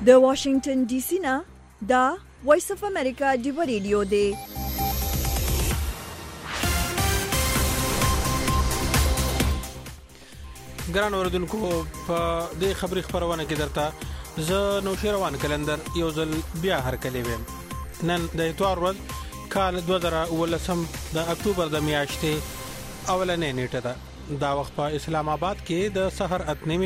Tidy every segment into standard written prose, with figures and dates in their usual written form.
د واشنگټن ډي سي نه دا وایس اف امریکا دی ریډیو دی. ګران اوردونکو په دې خبري خبرونه کې درته زه نو شیروان کلندر یو ځل بیا هر کلی ویم. نن د اتوار ورځ کال 2019 د اکتوبر د میاشتې اولنې نیټه ده. دا وخت په اسلام آباد کې د سحر اتنیمي،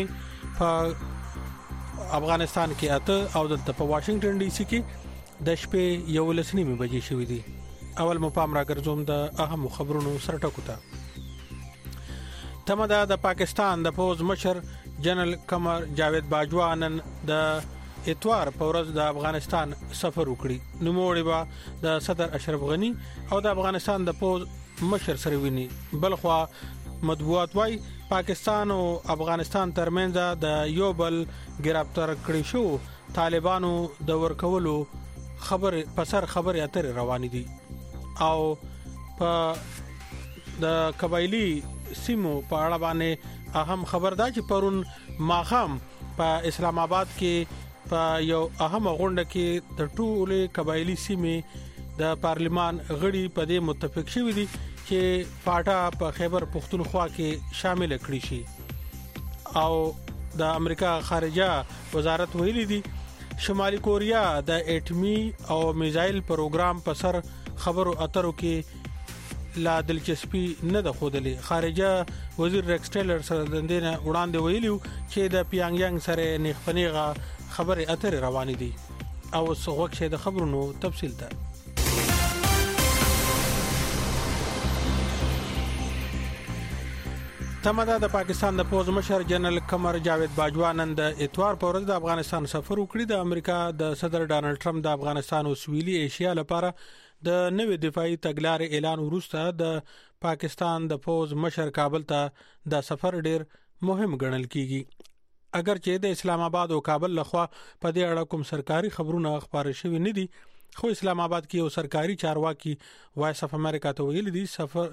په افغانستان کې اته او د په واشنگټن ډي سي کې د شپې 11:30 بجې شوې دي. اول مو پام را ګرځوم د اهم خبرونو سره ټکوته. تمدا د پاکستان د فوج مشر جنرال قمر جاوید باجوا نن د اتوار په ورځ د افغانستان سفر وکړي. نوموړي با د صدر اشرف غنی او د افغانستان د فوج مشر سره ویني. بلخوا مطبوعات وايي پاکستان او افغانستان ترمنځ د یو بل گرفتار کړي شو طالبانو د ورکولو خبر اتر روان دي او په د قبایلی سیمو په اړه باندې اهم خبر ده چې پرون ماخام په اسلام آباد کې په یو اهم غونډه کې د ټولې قبایلی سیمې د پارلیمان غړي په دې متفق شوي دي چې پاټا په خیبر پختونخوا کې شامل کړي شي. او د امریکا خارجه وزارت ویلي دي شمالي کوریا د اټمی او میزایل پروګرام په سر خبرو اترو کې لا دلچسپي نه ده خودلې. خارجه وزیر ریکس ټیلر سره د دینه وړاندې ویلو چې د پیانګ یانګ سره نخپنیغه خبره اتر روان دي او څوک شه د خبرونو تفصیل ده. تمدا د پاکستان د فوج مشر جنرال قمر جاوید باجوا نن د اتوار په ورځ د افغانستان سفر وکړي. د امریکا د صدر ډانلډ ټرمپ د افغانستان او سویلي ایشیا لپاره د نوې دفاعي تګلارې اعلان وروسته د پاکستان د فوج مشر کابل ته د سفر ډیر مهم ګڼل کیږي. اگر چې د اسلام آباد او کابل لخوا په دې اړه کوم سرکاري خبرونه خبر شوي نه دي، خو اسلام آباد کې یو سرکاري چارواکي وایس اف امریکا ته ویلي دي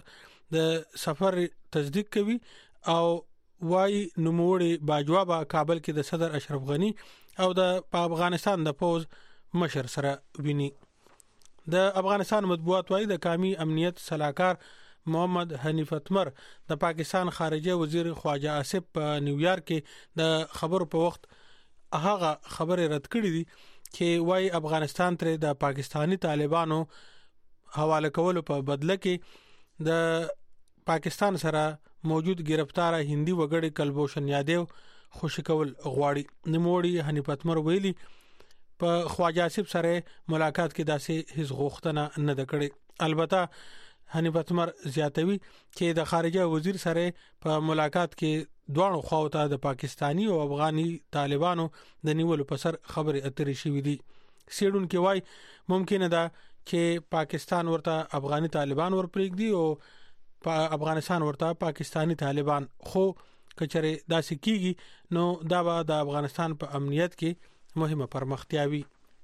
سفر تصدیق کوي او وايي نوموړي باجوا با کابل کې د صدر اشرف غنی او د افغانستان د فوج مشر سره ویني. د افغانستان مطبوعات وايي د قومي امنیت صلاحکار محمد حنیف اتمر د پاکستان خارجه وزیر خواجه آصف په نیویارک کې د خبرو په وخت هغه خبره رد کړې دي چې وايي افغانستان تر د پاکستانی طالبانو حواله کولو په بدله کې د پاکستان سره موجود گرفتار هندي وګړي کلبوشن یادیو خوشی کول غواړي. نموړي حنیف اتمر ویلي په خواجه آصف سره ملاقات کې داسې هیڅ غوښتنه نه ده کړې. البته حنیف اتمر زیاتوي چې د خارجه وزیر سره په ملاقات کې دوه خواته د پاکستانی او افغاني طالبانو د نیولو په سر خبرې اترې شوې دي. سیډون کې وای ممکن ده چې پاکستان ورته افغاني طالبان ورپرېږدي او په افغانستان ورته پاکستانی طالبان، خو کچره داسې کیږي نو دا به د افغانستان په امنیت کې مهمه پرمختیاوي.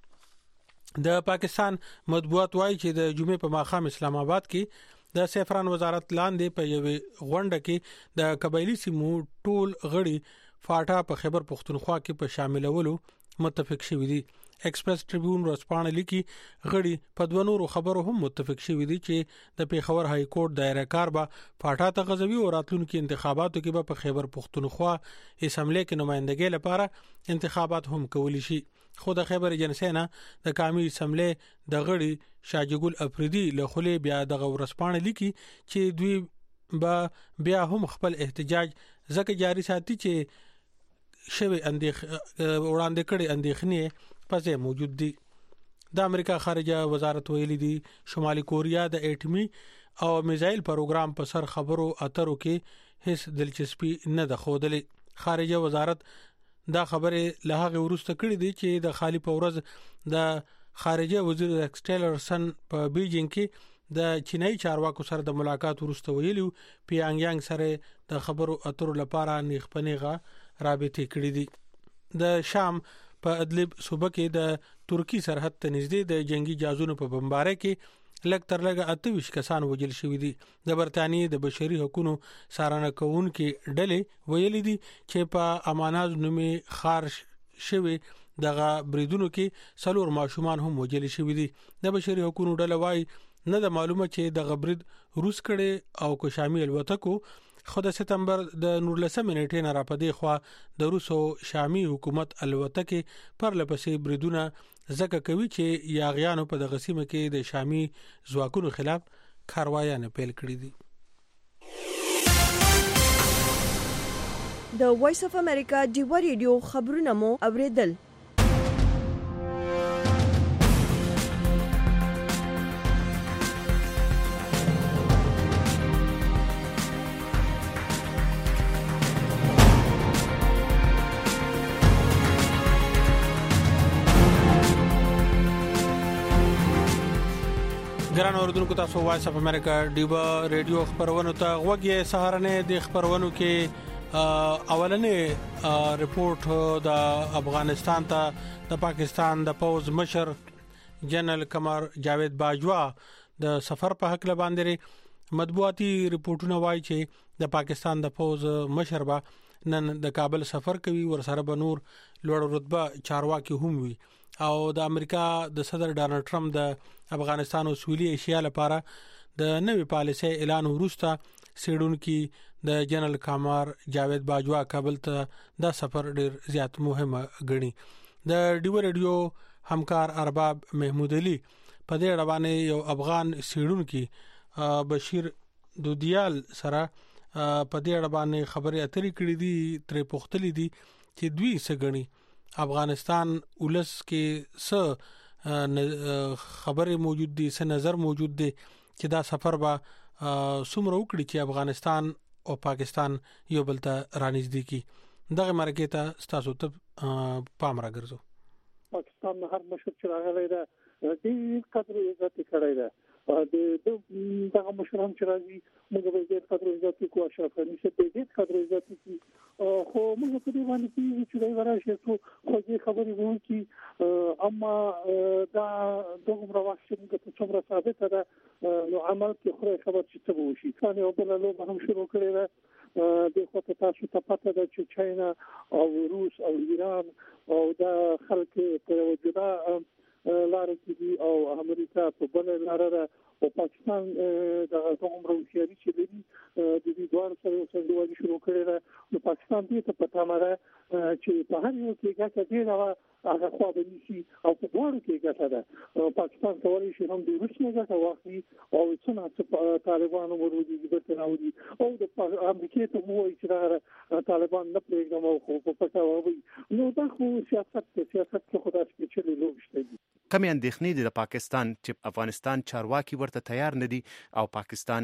د پاکستان مطبوعات وايي چې د جمعې په ماخام اسلام آباد کې د سفران وزارت لاندې په یوه غونډه کې د قبایلی سیمو ټول غړي فاټا په خیبر پختونخوا کې په شاملولو متفق شوي دي. ایکسپریس ټریبیون ورځپاڼه لیکي غړي په دوه نورو خبرو هم متفق شوي دي چې د پیښور های کورټ دایره کار به فاټا ته غزوي او راتلونکو انتخاباتو کې به په خیبر پختونخوا اسمبلی کې نمائندګۍ لپاره انتخابات هم کولی شي. خو د خیبر ایجنسی نه د قومي اسمبلی د غړي شاجګل افریدي له خلې بیا د ورځپاڼه لیکي چې دوی به بیا هم خپل احتجاج ځکه جاری ساتي چې شوی وړاندې کړي اندېښنې پځه موجود دي. د امریکا خارجه وزارت ویلي دي شمالي کوریا د اټمی او میزایل پروګرام په سر خبرو اترو کې هیڅ دلچسپي نه ده خودلې. خارجه وزارت دا خبره له هغه ورسته کړې دي چې د خالی په ورځ د خارجه وزیر ریکس ټیلرسن په بیجینګ کې د چینایي چارواکو سره د ملاقات ورسته ویلو پیانګ یانګ سره د خبرو اترو لپاره نخپنیغه رابطه کړې دي. د شام په ادلب صوبه کې د ترکی سرحد ته نږدې د جنگي جهازونو په بمباره کې لږ تر لږه 28 کسان وژل شوي دي. د برتانیې د بشري حقوقو څارنه کوونکې ډلې ویلي دي چې په اماناز نومي خار شوی دغه بریدونو کې 4 ماشومان هم وژل شوي دي. د بشري حقوقو ډله وايي نه د معلومه چې د غبرید روس کړي او کو شامل الوتکو خو د سپتمبر د 19 نیټې نه راپدې خو د روسو شامي حکومت الوتکې پر لپسې بریدونه زکه کوي چې یاغیانو په دغه سیمه کې د شامي ځواکونو خلاف کاروایانه پیل کړې دي. د وایس اف امریکا ډیو ریډیو خبرونه مو اوریدل. ګران اوردونکو تاسو وایس اف امریکا ډیو ریډیو خبرونه ته غوږی سهارنه د خبرونو کې اولنې ریپورت د افغانستان ته د پاکستان د پوز مشر جنرال قمر جاوید باجوا د سفر په حق باندې مطبوعاتي ریپورتونه وایي چې د پاکستان د پوز مشر با نن د کابل سفر کوي ورسره به نور لوړ رتبه چارواکي هم وي او د امریکا د صدر ډانلډ ټرمپ د افغانستان او سویلي ایشیا لپاره د نوې پالیسۍ اعلان وروسته سیډونکو د جنرال قمر جاوید باجوا کابل ته د سفر ډیر زیات مهمه ګڼي. د ډیو ریډیو همکار ارباب محمود علي په دې اړه باندې یو افغان سیډونکو بشیر دودیال سره په دې اړه باندې خبرې اترې کړې دي ترې پوښتلې دي چې دوی څه ګڼي افغانستان ولس کې څه خبره موجود دي څه نظر موجود دي چې دا سفر به څومره وکړي چې افغانستان او پاکستان یو بل ته رانږدې کی. دغه مرکه ته تاسو ته پام راګرځو. پاکستان هر مشر چې راغلی دا دې قدر عزت کړی دا دغه مشران چې راځي موږ به دې قدر عزت کوو اشرف غني چې دې قدر عزت کوي خو موږ په دې باندې چې دا ورشي خو دې خبرې وو چې اما دا دغه وخت چې موږ ته څومره ثابت ده نو عمل کې خو خبر چې څه وشي ثاني او بل له هم شروع کړی ده د خو تاسو ته پته ده چې چاینا او روس او ایران او دا خلک په وجوده لار کې او امریکا په بل لار را او پاکستان د عمر وشيري چې د دې دوه سره څنګه شروع کړی ده نو پاکستان دې ته پته ماره چې په هر یو کې ګټه دی نو هغه خو به نشي او په دوه کې ګټه ده پاکستان کولای شي هم د روس نه ګټه واخلي او څنګه طالبانو ورودي ګټه راوړي او د امریکا ته وایي چې طالبان نه پرېږدم او خو په پټه وایي نو دا خو سیاست کې خدای سپیشل لوبشته دي. کمی اندېښنې دي د پاکستان چې افغانستان چارواکي ورته تیار نه دي او پاکستان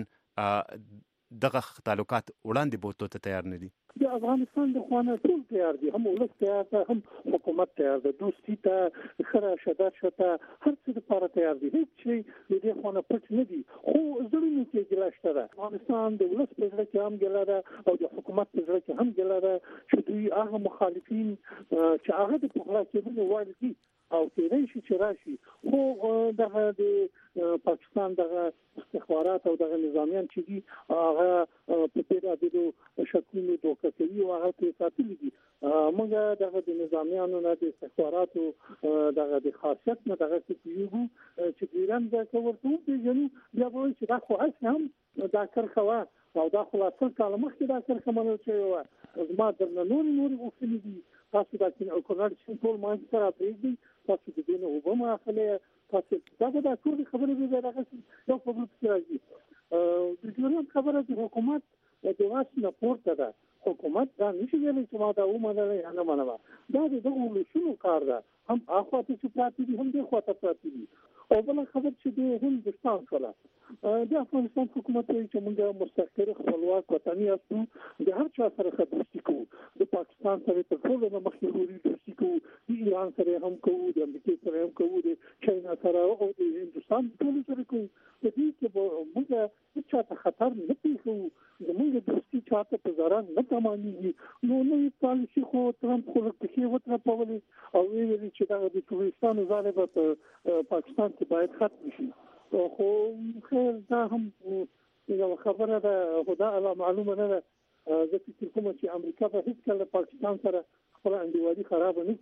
دغه تعلقات وړاندې بوتلو ته تیار نه دي. د افغانستان د خوانه ټول تیار دي هم ولس تیار ده هم حکومت تیار ده دوستي ته خره شته هر څه لپاره تیار دي هیڅ شي د دې خوانه پټ نه دي خو ضروري کې ګلاشته ده افغانستان د ولس په ځای کې هم ګلاده او د حکومت په ځای کې هم ګلاده چې دوی هغه مخالفین چې هغه د پخلا کېدل وایي دي او کېدای شي چې راشي خو دغه د پاکستان دغه استخبارات او دغه نظامیان چې دي هغه په دې د شکلونو دوکه کوي او هغه په ساتلي دي موږ دغه د نظامیانو نه د استخباراتو دغه د خاصیت نه دغه کیږي چې ایران دا کوي چې بیا وایي چې دا خو هم دا کرخوا او دا خلاصه کله مخکې دا کرخه منل شوی زما د نور وکړي دي تاسو دا چې کورنر چې ټول ماځ سره پریږدي تاسو د دې نه وبما اخلي تاسو دا ټول خبرې به راغلي یو په بل کې راځي د ټول خبره د حکومت د واسطه پورته ده حکومت دا نشي ویلي چې ما دا ومنله یا نه منله دا دغه ولسونو کار ده هم اخواته چې پراتی دي هم د اخواته پراتی دي او بل خبر چې د هندستان سره د افغانستان حکومت یې چې موږ مستقر خپلواک وطني اسو د هر چا سره خبرې کوو د پاکستان سره په ټول نه مخکوري دوستي کوو د ایران سره هم کوو د امریکا سره هم کوو د چاینا سره او د هندستان ټول سره کوو د دې چې موږ هیڅ څه خطر نه پیښو زموږ دوستي چاته په ضرر نه تمامېږي نو نو پالیسي خو ترامپ خو کې وتره پولي او ویلي چې دا د ټوریستانو ځاله په پاکستان کې باید ختم شي خو خیر دا هم یو خبره ده خدا الله معلومه نه ده زه فکر کوم چې امریکا په هیڅ کله پاکستان سره خپل انډیوالي خراب نه کړي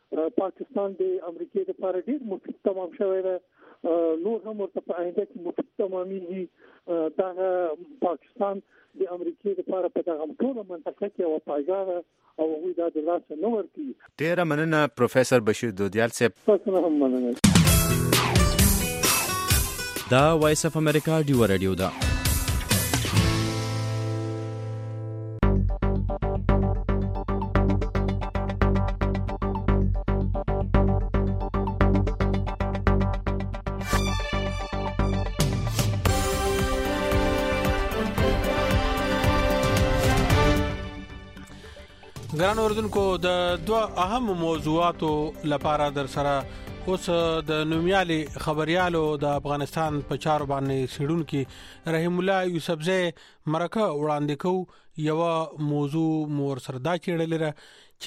پاکستان د امریکای لپاره ډیر مفید تمام شوی دی نور هم ورته په آینده کې مفید تمامېږي دا پاکستان د امریکای لپاره په دغه ټول منطقه کې او پایګاره او هغوی دا د لاس نه ورکوي. ډیره مننه پروفیسور بشیر دودیال صاحب. تاسو هم مننه. دا وایس اف امریکا ډیو رادیو ده. ګران اوردونکو د دوه اهم موضوعاتو لپاره در سره اوس د نومیالي خبريالو د افغانستان په چارو باندې سړونکو رحیم الله یوسفزی مرکه وړاندې کو یو موضوع مور سردا چیړلره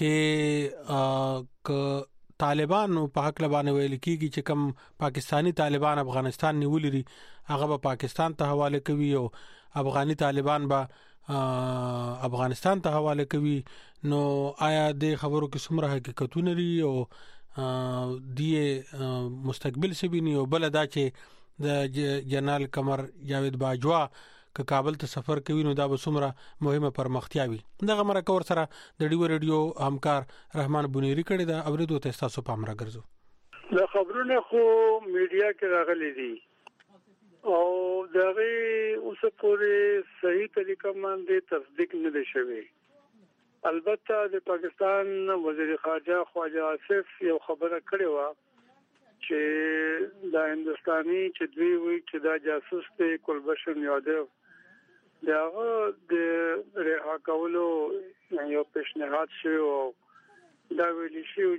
چې طالبان په حق لبانه ویل کیږي چې کم پاکستانی طالبان افغانستان نیولري هغه به پاکستان ته حواله کوي او افغاني طالبان به افغانستان ته حواله کوي. نو آیا د خبرو کې څومره حقیقتونه لري او د مستقبل سبینی او بل دا چې د جنرال قمر جاوید باجوا ک کابل ته سفر کوي نو دا به څومره مهمه پرمختیا وي. دغه مرکه ور سره د ډیو رادیو همکار رحمان بنيري کړي دا اوریدو ته تاسو پام راګرځو. د خبرونه خو میډیا کې راغلي دي او دغه اوس پورې صحیح طریقه باندې تصدیق نه دي شوی. البته د پاکستان وزیر خارجه خواجه آصف یو خبره کړې و چې د هندستاني چې دوی وی چې دا جاسوس دی کلبشن یادو دغه د رها کولو یو پیشنهاد شوی او دا ویل شو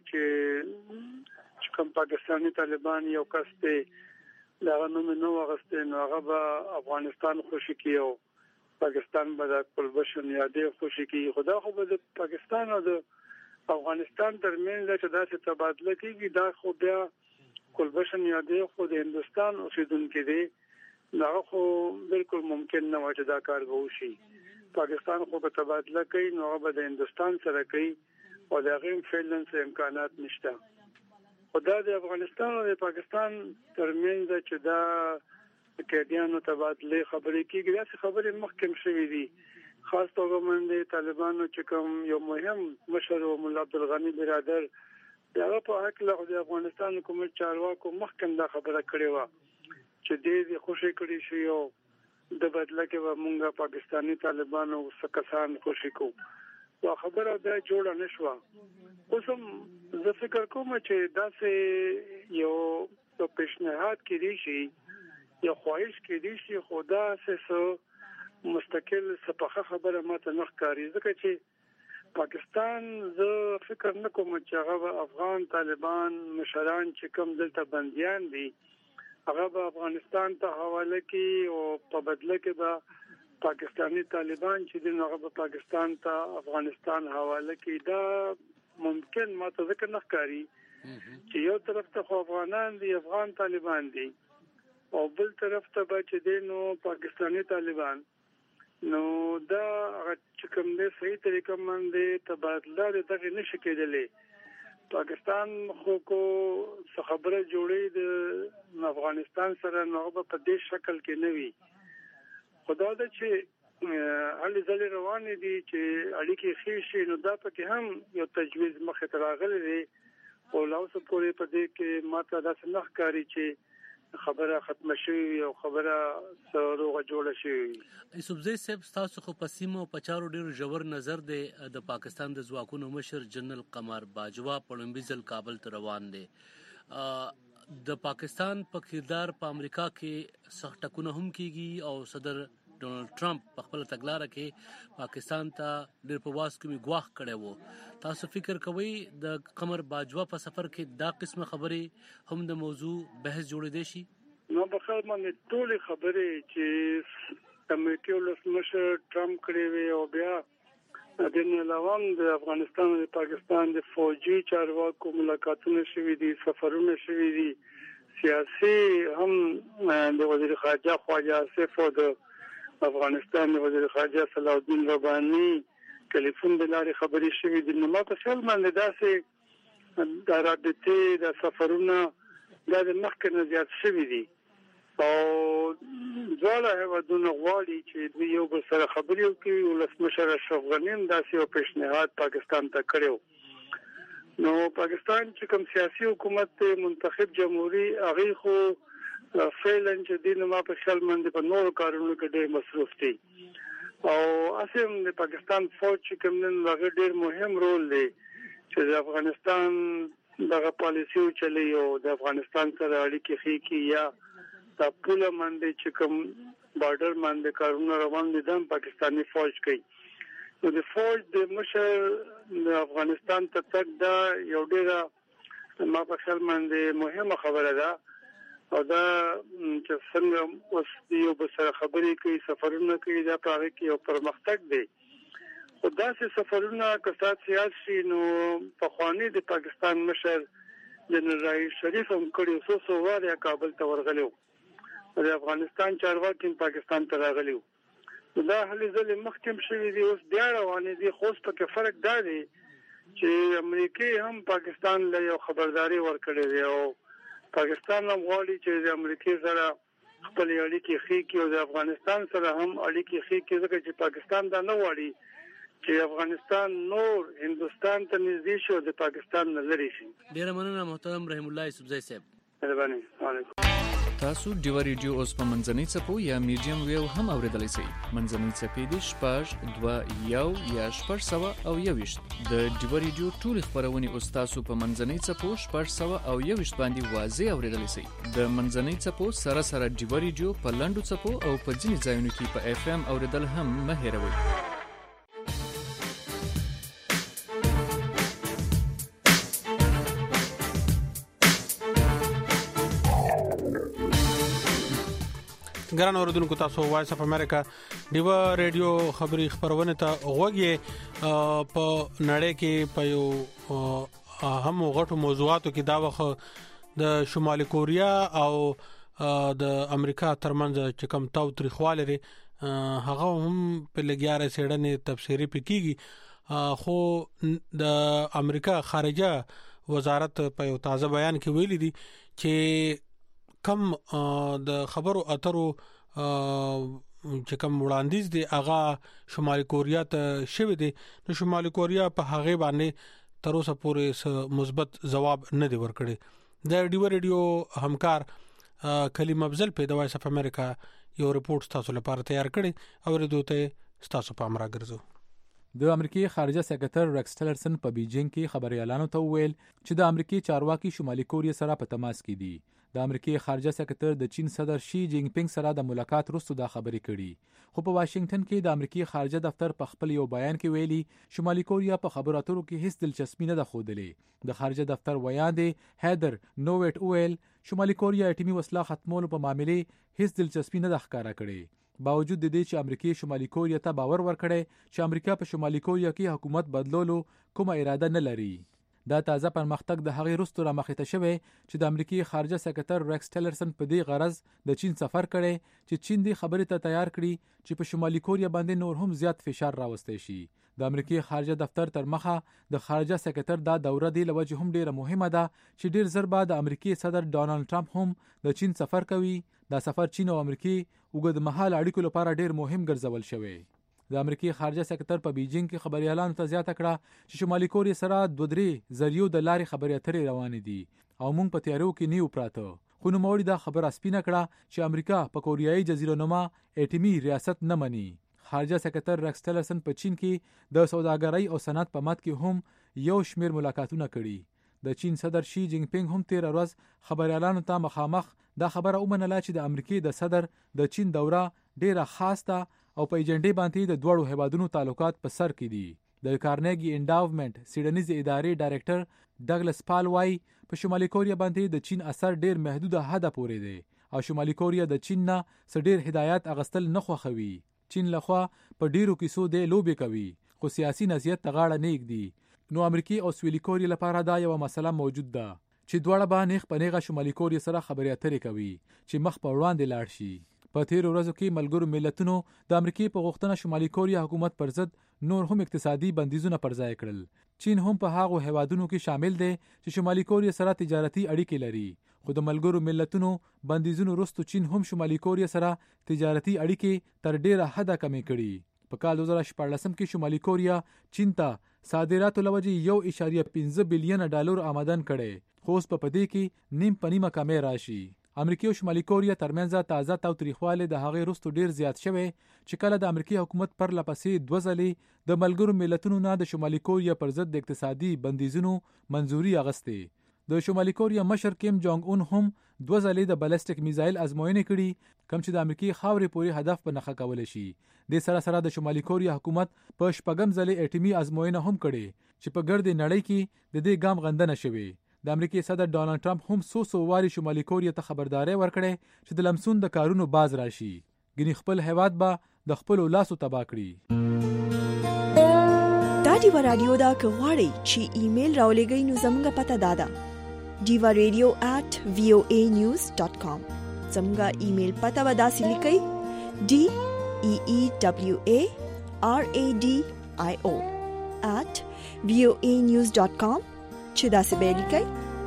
چې کوم پاکستانی طالبان یو کس دی دا نو غسته نو هغه به افغانستان خوشی کیو پاکستان به د کلبشن یادې خوشی کی خدا خو به د پاکستان او د افغانستان ترمنځ چې داسې تبادله کیږي دا خو بیا کلبشن یادې خو د هندستان اوسیدونکو دی دا خو بالکل ممکن نه و چې دا کار وشي. پاکستان خو په تبادله کوي نو هغه به د هندستان سره کوي او دا غیم فعلن څه امکانات نشته. خدا د افغانستان او د پاکستان ترمنځ چې دا کېدیانو تبادله خبرې کیږي دا خبرې مخکم شوې دي خاص توګه باندې طالبانو چې کوم یو مهم مشر او مولا عبدالغنی برادر دا په حق له افغانستان حکومت چارواکو مخکم دا خبره کړې و چې دې خوشی کړی شي او د بدله کې و مونږه پاکستانی طالبانو سکسان خوشی کو دا خبره دا جوړه نشوه. اوس هم زه فکر کوم چې دا سه یو پیشنهاد کړی شي یا خواهش کې دي چې خدا سه مستقل صفحه خبره ماته نه ښکاري ځکه چې پاکستان زه فکر نه کوم چې هغه افغان طالبان مشران چې کوم دلته بنديان دي هغه به افغانستان ته حواله کوي او په بدله کې به پاکستانی طالبان چې دین هغه به پاکستان ته افغانستان حواله کوي. دا ممکن ماته ځکه نه ښکاري چې یو طرف ته افغانان دي افغان طالبان دي او بل طرف ته به چې دینو پاکستانی طالبان نو دا چې کوم دې صحیح طریقه باندې تبادله دغه نشي کېدلې. پاکستان خو کو خبره جوړې د افغانستان سره نو په دې شکل کې نه وي. خدا دې چې هلي ځلې روان دي چې اړیکې ښې شي نو دا پکې هم یو تجویز مخې ته راغلی دی او لاوس پورې په دې کې ماته دا څه نه ښکاري چې خبره ختم شي او خبره سروغه جوړه شي. یوسفزی صاحب تاسو خو په سیمو په چارو ډیر ژور نظر دی د پاکستان د ځواکونو مشر جنرال قمر باجوا په لومبیزل کابل ته روان دی. د پاکستان په کردار په امریکا کې سخت ټکونه هم کیږي او صدر ډونالد ټرمپ په خپل تګلارې کې پاکستان ته ډېر په واس کې غواخ کړي وو. تاسو فکر کوئ د قمر باجوا په سفر کې دا قسمه خبرې هم د موضوع بحث جوړې دي شي؟ نو په خیر باندې ټول خبرې چې امریکا ولسمشر ټرمپ کړي وي او بیا د نړیوال د افغانستان او پاکستان د فوجي چارواکو ملاقاتونه شوي دي سفرونه شوي دي سیاسي هم د وزیر خارجه خواجه آصف او د افغانستان د وزیر خارجه صلاح الدین رباني ټلیفون د لارې خبرې شوې دي. نو ما په خیال باندې داسې د رابطې د سفرونه د مخکې نه زیات شوي دي او ځاله هیوادونه غواړي چې دوی یو بل سره خبرې وکړي. ولسمشر اشرف غني هم داسې یو پیشنهاد پاکستان ته کړو. نو پاکستان چې کوم سیاسي حکومت منتخب جمهوریت هغه خو فعلا چې دین ما په خپل منځ په نورو کارونو کې ډېر مصروف دي او اسیم د پاکستان فوج چې کوم نن هغه ډېر مهم رول دی چې د افغانستان دغه پالیسي او چلی او د افغانستان سره اړیکې خې کی یا د پوله باندې چې کوم بارډر باندې کارونه روان دي د پاکستاني فوج کوي. نو د فوج د مشر د افغانستان ته تک دا یو ډېر ما په خپل باندې مهمه خبره ده او دا چې څنګه اوس یو بل سره خبرې کوي سفرونه کوي دا په هغه کې یو پرمختګ دی. خو داسې سفرونه که سیاست شي نو پخوانی د پاکستان مشر جنرال رئیس شریف هم کړي څو واره کابل ته ورغلو د افغانستان چارواکي پاکستان ته راغلي. دا هلي ځل مخکم شوی دی اوس بیا روان دي. خو څه کې فرق دا دی چې امریکای هم پاکستان له یو خبرداري ورکړي دی او پاکستان هم غواړي چې د امریکای سره خپل اړیکې ښې کړي او د افغانستان سره هم اړیکې ښې کړي ځکه چې پاکستان دا نه غواړي چې افغانستان نور هندستان ته نږدې شي او د پاکستان نه لرې شي. ډیره مننه محترم رحیم الله یوسفزی صاحب. مهرباني. وعلیکم. تاسو ډیو ریډیو اوس په منځنۍ څپو یا میډیم ویو هم اوریدلای شئ. منځنۍ څپې دي 6.2 یا 6.1 د ډیو ریډیو ټول خبرونه اوس تاسو په منځنۍ څپو 6.1 باندې واضح اوریدلای شئ. د منځنۍ څپو سره سره ډیو ریډیو په لاندو څپو او په ځینې ځایونو کې په اف ام اوریدل هم مه هیروئ. ګران اوردونکو تاسو وایس اف امریکا دیو ریډیو خبری خبرونه ته غوږی په نړۍ کې په یو هم غټو موضوعاتو کې دا وخت د شمالي کوریا او د امریکا ترمنځ چې کوم تاو تاریخواله لري هغه هم په لګیاره سیړنې تفسیری پکېږي. خو د امریکا خارجه وزارت په یو تازه بیان کې ویلي دي چې کم د خبرو اترو چې کوم وړاندیز دی هغه شمالي کوریا ته شوی دی. نو شمالي کوریا په هغه باندې تر اوسه پورې مثبت جواب نه دی ورکړی. د ډیو ریډیو همکار کلیم افضل په د وایس اف امریکا یو ریپورت تاسو لپاره تیار کړی او ردوته تاسو په امر راګرځو. د امریکای خارجه سکرټر ریکس ټیلرسن په بیجینګ کې خبريالانو ته وویل چې د امریکای چارواکي شمالي کوریا سره په تماس کې دي. د امریکای خارجه سکرټر د چین صدر شي جینګ پینګ سره د ملاقات وروسته دا خبرې کړي. خو په واشنگټن کې د امریکای خارجه دفتر په خپل یو بیان کې ویلي شمالي کوریا په خبرو اترو کې هیڅ دلچسپي نه درلودلې. د خارجه دفتر ویاند هیدر نوویټ ویل شمالي کوریا اټومي وسله ختمولو په معاملې هیڅ دلچسپي نه ښکارا کړې. باوجود د دې چې امریکای شمالي کوریا ته باور ورکړي چې امریکا په شمالي کوریا کې حکومت بدلولو کومه اراده نه لري. دا تازه پرمختګ د هغې وروسته رامخته شوی چې د امریکای خارجه سکرټر ریکس ټیلرسن په دې غرض د چین سفر کړي چې چین دې خبرې ته تیار کړي چې په شمالي کوریا باندې نور هم زیات فشار راوستي شي. د امریکای خارجه دفتر تر مخه د خارجه سکرټر دا دوره دی لوجه هم ډیره مهمه ده چې ډیر زر بعد د امریکای صدر ډونالد ټرمپ هم د چین سفر کوي. دا سفر چین او امریکای وګړي مهال اړیکو لپاره ډیر مهم ګرځول شوی. د امریکای خارجه سکرټر په بیجینګ کې خبريالانو ته زیاته کړه چې شمالي کوریا سره 2-3 ذریعو د لارې خبرې اترې روان دي او موږ په تیارو کې نیو پراته. خو نو موري دا خبره سپینه کړه چې امریکا په کوریایي جزیره نما اټومي ریاست نه مني. خارجه سکرټر ریکس ټیلرسن په چین کې د سوداګرۍ او صنعت په مات کې هم یو شمیر ملاقاتونه کړي. د چین صدر شي جینګ پینګ هم تیر ورځ خبريالانو ته مخامخ دا خبره ومنله چې د امریکای د صدر د چین دوره ډیره خاصه او په ایجنډي باندې د دوړو هیوادونو تعلقات په سر کې دي. د کارنیګي انډاومنت سیډنیز ادارې ډایریکټر ډګلس پال وايي په شمالي کوریا باندې د چین اثر ډیر محدود حد پورې دی او شمالي کوریا د چین نه سډیر هدایت اغستل نه خوښوي. چین لخوا په ډیرو کیسو د لوبي کوي خو سیاسي نزیت تغاړه نه یګدي. نو امریکای او سویلي کوریا لپاره دا یو مسله موجود ده چې دواړه باندې په نیغه شمالي کوریا سره خبرې اترې کوي چې مخ په وړاندې لاړ شي. په تیر ورځو کې ملګرو ملتونو د امریکای په غوښتنه شمالي کوریا حکومت پر ضد نور هم اقتصادي بندیزونه پر ځای کړل. چین هم په هغو هیوادونو کې شامل دی چې شمالي کوریا سره تجارتي اړیکې لري. خو د ملګرو ملتونو بندیزونو وروسته چین هم شمالي کوریا سره تجارتي اړیکې تر ډیره حده کمې کړي. په کال 2014 کې شمالي کوریا چین ته صادراتو لوجې 1.15 بلین ډالر آمدن کړي. خو اوس په دې کې نیم په نیمه کمې راشي. امریکا او شمالي کوریا ترمنځ تازه تاوتریخوالی د هغې وروسته ډیر زیات شوی چې کله د امریکای حکومت پر لپسې 2 ځلې د ملګرو ملتونو نه د شمالي کوریا پر ضد د اقتصادي بندیزونو منځوري اغستې. د شمالي کوریا مشر کیم جونګ اون هم 2 ځلې د بالستیک میزایل ازموینې کړي کوم چې د امریکای خاورې پورې هدف په نښه کولای شي. د سره د شمالي کوریا حکومت په شپږم ځلې اټومي ازموینه هم کړي چې په ګرد نړۍ کې د دې ګام غندنه شوی. د امریکای صدر ډانلډ ټرمپ هم څو واري شمالي کوریا ته خبرداري ورکړې چې د لمسون د کارونو باز راشي. ګنې خپل هیواد به د خپل لاسو تبا کړي. دا دیوا رادیو دا کغواړي چې ایمیل راولېږئ نو زموږ پته دادا diva.radio@voanews.com. زموږ ایمیل پته وداسې لیکئ DEEWARADIO@voanews.com چې داسې به لیکئ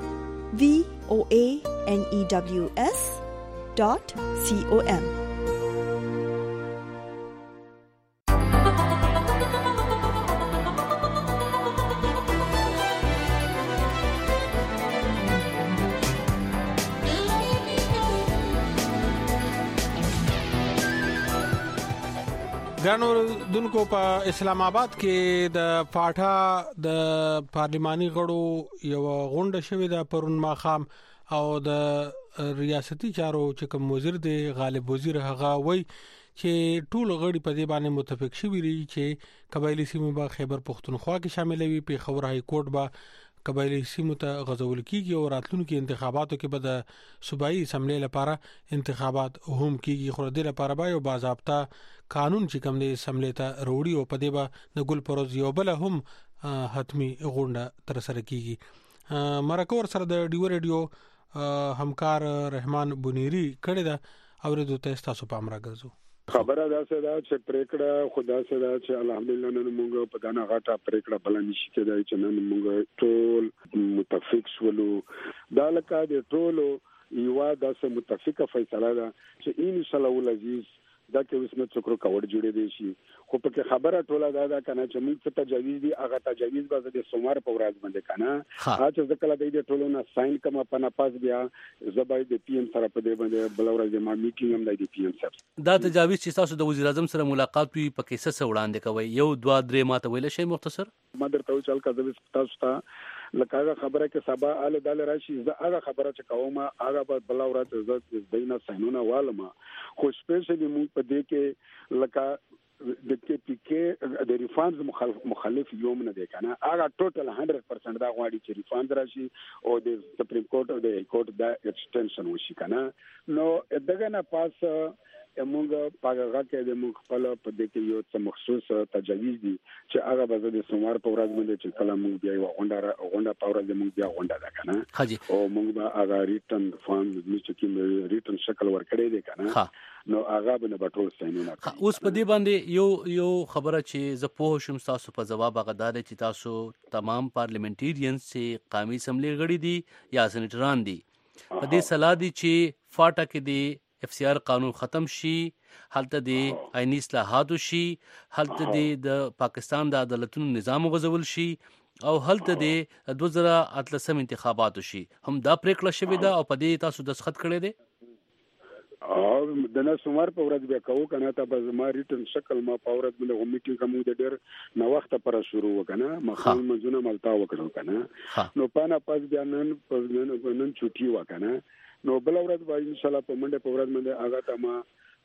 VOANEWS.com. ګرانو دونکو په اسلام آباد کې د پاټا د پارلماني غړو یو غونډه شوې ده پرون ماخام او د ریاستي چارو چې کوم وزیر دی غالب وزیر هغه وای چې ټول غړي په دې باندې متفق شوي دي چې قبایلی سیمو به خیبر پختونخوا کې شامل وي. پیښور های کورټ به قبایلی سیمو ته غځول کیږي او راتلونکو انتخاباتو کې به د صوبایي اسمبلی لپاره انتخابات هم کیږي. خو د لپاره به یو باضابطه قانون چې کوم دی اسمبلی ته وروړي او په دې به د ګل پروز یو بل هم حتمی غونډه تر سره کیږي. مرکور سره د ډیو ریډیو همکار رحمان بنيري کړه دا اوریدو ته تاسو په امر غزو. خبره دا څه دا چې پریکړه خدا څه دا چې الحمدلله نن موږ په دانه غاټه پریکړه بل نشي کېدای چې نن موږ ټول متفق شولو. دا لکه د ټولو یو داسې متفقه فیصله ده چې ان شاء الله العزیز دا کې وسمه څوکرو کاوړ جوړې دي شي. خو په کې خبره ټوله دا کنه چې موږ څه تجاویز دي هغه تجاویز به د سوموار په ورځ باندې کنه چې ځکه د ټولو نه ساين کما په ناپاس بیا زبای د پی ام سره په دې باندې بل ورځ ما میټینګ هم د پی ام سره دا تجاویز چې تاسو د وزیر اعظم سره ملاقات وی په کیسه سره وړاندې کوي یو 2-3 ماته ویل شي مختصر ما درته چل کا د تاسو ته لکه خبره کې سبا ال دال راشي زه هغه خبره چې کومه هغه په بل ورځ عزت دینه سينونه والما خو سپیشلی موږ په دې کې لکه د پی کې د ریفارمز مخالف یوم نه دی کنه هغه ټوټل 100% دا غواړي چې ریفارمز راشي او د سپریم کورټ او د های کورټ دا ایکسټنشن وشي کنه نو دغه نه پاس موږ پاګه کې د موږ خپل په دې کې یو څه مخصوص تجاویز دي چې هغه به د سوموار په ورځ باندې چې کله موږ بیا غونډه په ورځ موږ بیا غونډه ده کنه او موږ به هغه ریټن فارم چې ریټن شکل ورکړي دي کنه نو هغه به نه بټول سینونه اوس په دې باندې یو خبره چې ز په شوم تاسو په جواب غدار چې تاسو تمام پارلیمنټریانز چې قومي اسمبلی غړي دي یا سېنیټران دي په دې صلاح دي چې فاټا کې دي اف سی آر قانون ختم شي حالت دي آئینی اصلاحات شي حالت دي د پاکستان د عدالتونو نظام غزول شي او حالت دي 2013 انتخابات شي هم دا پریکړه شوې ده او په دې تاسو دسخط کړی دي او د نن سوموار په ورځ بیا کوو کنه ته به ما ریټن شکل ما په ورځ باندې میټینګ کوم د ډېر نو وخت پر شروع وکنه مخال منځونه ملتا وکړو کنه نو پانا پاس بیا نن چټي وکنه نو بل ورځ به ان شاء الله په منډه په ورځ باندې هغه ته ما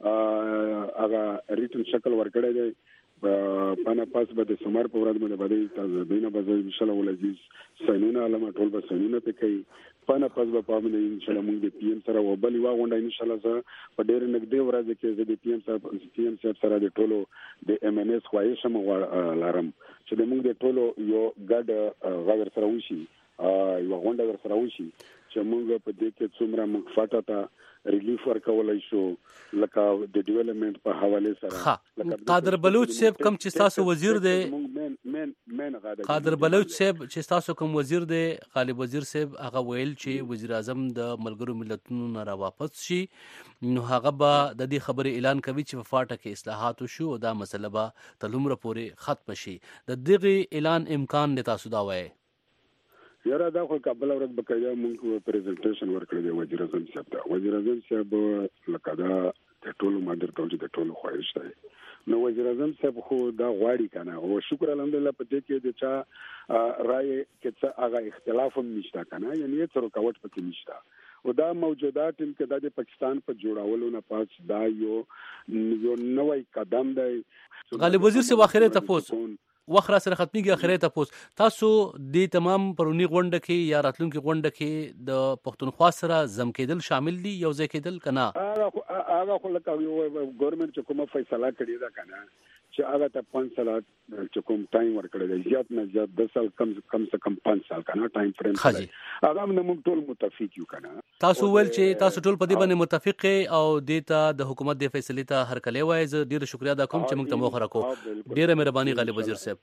هغه ریټن شکل ورکړی دی پانا پاس به د سوموار په ورځ باندې باندې تاسو دینه به ان شاء الله ولذیذ سینونه علامه ټول به سینونه پکې پانا پاس به په باندې ان شاء الله موږ د پی ام سره وبل وا غونډه ان شاء الله زه په ډېر نږدې ورځ کې زه د پی ام سره د ټولو د ام ان اس خواهشم لارم چې د موږ د ټولو یو ګډ غږ سره وشي یو غونډه سره وشي چې موږ په دې کې څومره موږ فاټه ریلیف ورکولای شو لکه د ډیولپمنٹ په حواله سره. قادر بلوچ صاحب کوم چې تاسو وزیر دی قادر بلوچ صاحب چې تاسو کوم وزیر دی غالب وزیر صاحب هغه ویل چې وزیر اعظم د ملګرو ملتونو نه را واپس شي نو هغه به د دې خبرې اعلان کوي چې په فاټه کې اصلاحات وشو او دا مسله به تلومره پورې ختم شي. د دغه اعلان امکان د تاسو دا وایي یاره دا خو کابل ورځ بقایا موږ پریزنټیشن ورکړی دی وزیر اعظم صاحب ته. وزیر اعظم صاحب لکه دا د ټولو مادر ته د ټولو خواهش دی. نو وزیر اعظم صاحب خو دا غواړي کنه او شکر الحمدلله په دې کې د چا رائے کې څه هغه اختلاف هم نشته کنه یعنی هیڅ رکاوټ پکې نشته او دا موجوده ټیم کې د پاکستان په جوړولو نه پاس دا یو نوې قدم دی. غالب وزیر صاحب اخره تاسو وخت را سره ختميږي اخره تاسو د تمام پرونی غونډه کې یا راتلونکي غونډه کې د پښتونخوا سره زم کېدل شامل دي یو ځای کېدل کنه هغه خو لکه یو ګورنمنت چې کومه فیصله کړې ده کنه چې هغه ته 5 سال چې کوم ټایم ورکړل دی زیات نه زیات 10 سال کم سے کم 5 سال کنه ټایم فریم هغه موږ ټول متفق یو کنه. تاسو ول چې تاسو ټول په دې باندې متفق او دیتا د حکومت د فیصلې ته هر کله وایي زه ډیر شکریا ادا کوم چې موږ ته موخه راکو. ډیره مهرباني غالب وزیر صاحب.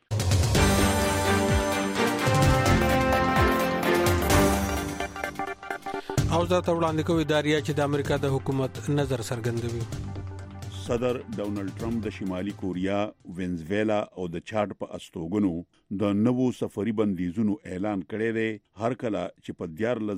او ځا ته وړاندې کوي داریا چې د امریکا د حکومت نظر څرګندوي. صدر ډونالد ټرمپ د شمالي کوریا، وینزویلا او د چاډ په استوګنو د نوو سفري بندیزونو اعلان کړی دی هر کله چې په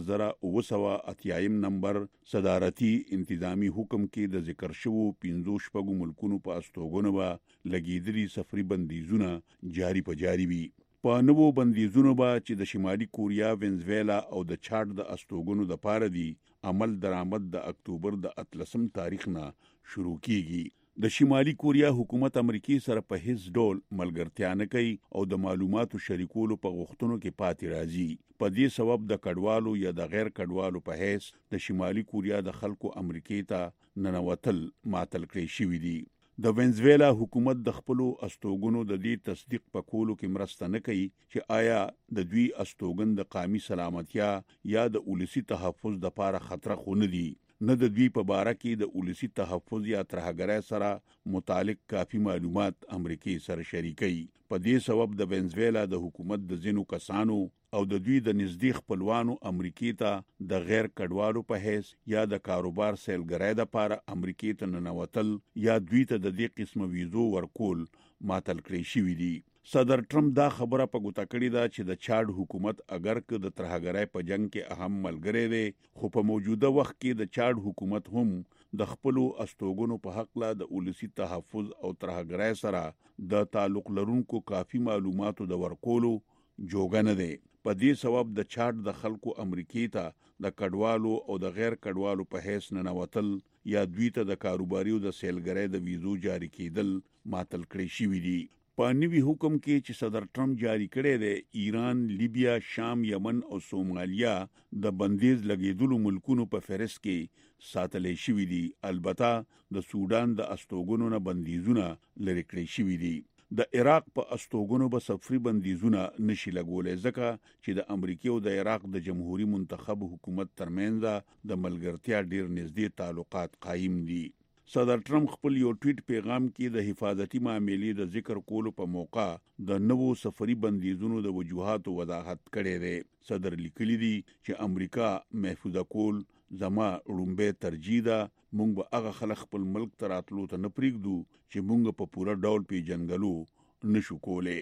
14,980 نمبر صدارتي انتظامی حکم کې د ذکر شوو 15 ملکونو په استوګنو لګیدلي سفري بندیزونه جاری وي. په نوو بندیزونو چې د شمالي کوریا، وینزویلا او د چاډ د استوګنو د پاره دي عمل درآمد د اکتوبر د 18 تاریخ نه شروع کیږي. د شمالي کوریا حکومت امریکای سره په هیڅ ډول ملګرتیا نه کوي او د معلوماتو شریکولو په غوښتنو کې پاتې راځي. په دې سبب د کډوالو یا د غیر کډوالو په حیث د شمالي کوریا د خلکو امریکای ته ننوتل معطل کړی شوی دی. د وینزویلا حکومت د خپل استوګنو د دې تصدیق په کولو کې مرسته نه کوي چې آیا د دوی استوګن د قومي سلامتیا یا د اولسي تحفظ د لپاره خطر خو نه دی. نه د دوی په باره کې د اولسي تحفظ یا ترهګرۍ سره متعلق کافي معلومات امریکای سره شریکي. په دې سبب د وینزویلا د حکومت د ځینو کسانو او د دوی د نږدې خپلوانو امریکای ته د غیر کډوالو په حیث یا د کاروبار سیلګرۍ لپاره امریکای ته ننوتل یا دوی ته د دې قسم ویزو ورکول معطل کړی شوی دی. صدر ټرمپ دا خبره په ګوته کړې ده چې د چاډ حکومت اگر که د ترهګرۍ په جنگ کې اهم ملګری دی خو په موجوده وخت کې د چاډ حکومت هم د خپل استوګنو په حق لا د اولسي تحفظ او ترهګرۍ سره د تعلق لرونکو کافي معلوماتو د ورکولو جوګه نه دی. په دې سبب د چاډ د خلکو امریکای ته د کډوالو او د غیر کډوالو په حیث ننوتل یا دوی ته د کاروباري او د سیلګرۍ د ویزو جاری کېدل معطل کړی شوی دی. په نوي حکم کې چې صدر ټرمپ جاری کړی دی ایران، لیبیا، شام، یمن او سومالیا د بندیز لګیدلو ملکونو په فهرست کې ساتلې شوی دي. البته د سودان د استوګنو نه بندیزونه لري کړی شوی دي. د عراق په استوګنو به سفري بندیزونه نشي لګولې ځکه چې د امریکا او د عراق د جمهوریت منتخب حکومت ترمنځ د ملګرتیا ډیر نږدې تعلقات قائم دي. صدر ټرمپ خپل یو ټویټ پیغام کې د حفاظتي معاملې د ذکر کولو په موقع د نوو سفري بندیزونو د وجوهاتو وضاحت کړی دی. صدر لیکلی دی چې امریکا محفوظ کول زما لومبه ترجیح ده. مونږ به هغه خلک خپل ملک ته راتلو ته نه پریږدو چې مونږ په پوره ډول پیژنګلو نشو کولای.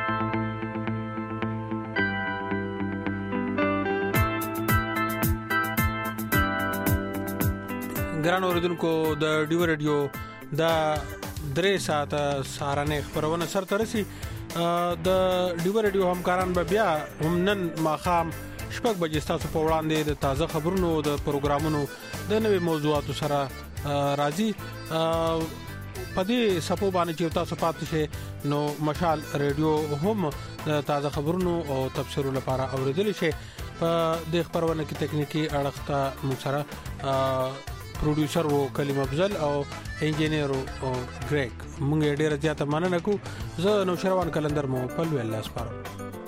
ګران اوریدونکو د ډیو رادیو دا 3 ساعته سارانه خبرونه سره رسي. د ډیو رادیو همکاران به بیا هم نن ماخام شپږ بجې تاسو په وړاندې د تازه خبرونو د پروګرامونو د نوې موضوعاتو سره راځي. په دې سپو باندې چې تاسو پاتې شئ نو مشال رادیو هم د تازه خبرونو او تفسیرونو لپاره اوریدل شي. په د خبرونه کې تکنیکی اړخ ته موږ سره پروډوسر وو کلیم افضل او انجینیر او ګریګ. موږ ډیره زیاته مننه کوو. زه نو شروان کلندر مو په لوی الله سپارم.